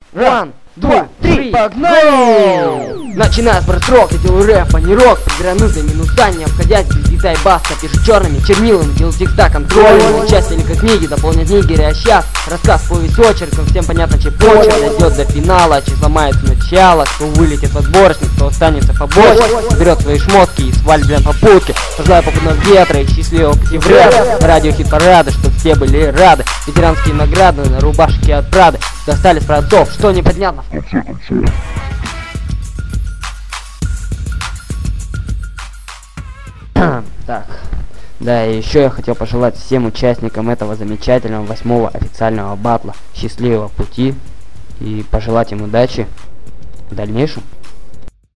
One, два, три, погнали! Начиная с брат-рока, делаю рэп, а не рок. Гранузы, минуса, не обходясь без бита и баста. Пишу черными чернилами, делаю текста контрольными. Часть великой книги, дополнят книги, а сейчас рассказ, повесть, очерком. Всем понятно, чей почерк дойдет до финала. Чей сломается начало, кто вылетит в отборочник, кто останется побочек. Берет свои шмотки и свалит прям попутки. Пожелаю попутного ветра и счастливого октября. Радио хит-парады, чтоб все были рады. Ветеранские награды на рубашке от Прады. Достали с продцов, что непонятно. Так, да, и еще я хотел пожелать всем участникам этого замечательного 8-го официального батла счастливого пути и пожелать им удачи в дальнейшем.